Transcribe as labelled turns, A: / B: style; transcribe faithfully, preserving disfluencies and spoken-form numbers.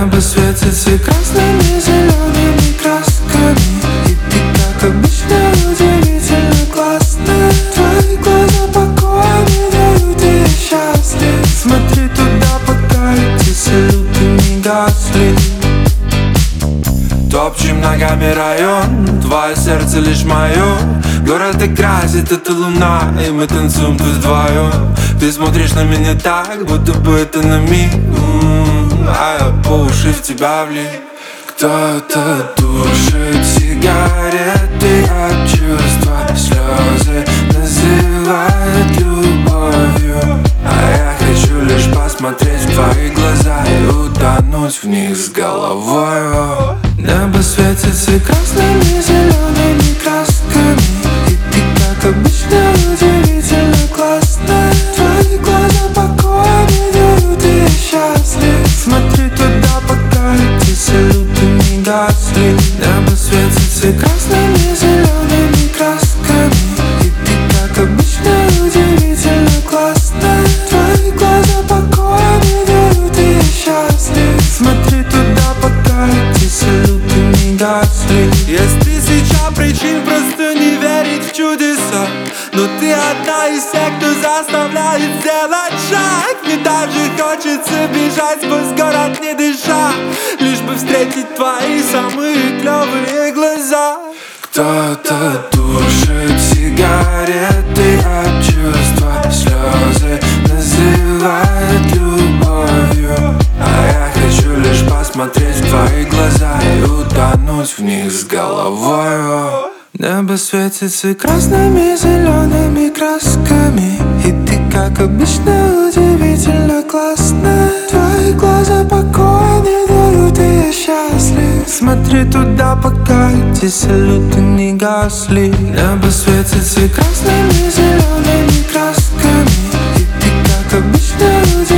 A: Небо светится красными, зелеными красками, и ты, как обычно, удивительно классная. Твои глаза покоя не дают, и я счастлив. Смотри туда, пока эти салюты не гасли. Топчем ногами район, твое сердце лишь мое. Город и красит, это луна, и мы танцуем тут вдвоем. Ты смотришь на меня так, будто бы это на миг, м-м, а я по уши в тебя влип. Кто-то тушит сигареты, а чувства слезы называют любовью. А я хочу лишь посмотреть в твои глаза и утонуть в них с головою. Небо светится красными, зелеными красками, и ты, как обычно, удивительно классная. Твои глаза покоя не дают, и я счастлив. Смотри туда, пока эти салюты не гасли. Небо светится красными, зелеными красками, и ты, как обычно, удивительно классная. Твои глаза покоя не дают, и я счастлив. Смотри туда, пока эти салюты не гасли. Есть тысяча причин просто не верить в чудеса, но ты одна из тех, кто заставляет сделать шаг. Мне даже хочется бежать сквозь город, не дыша, лишь бы встретить твои самые клевые глаза. Кто-то тушит сигареты, а чувства слезы называют любовью. А я хочу лишь посмотреть в твои глаза и утонуть в них с головою. Небо светится красными, зелеными красками, и ты, как обычно, удивительно классная. Твои глаза покоя не дают, и я счастлив. Смотри туда, пока эти салюты не гасли. Небо светится красными, зелеными красками, и ты, как обычно, удивительно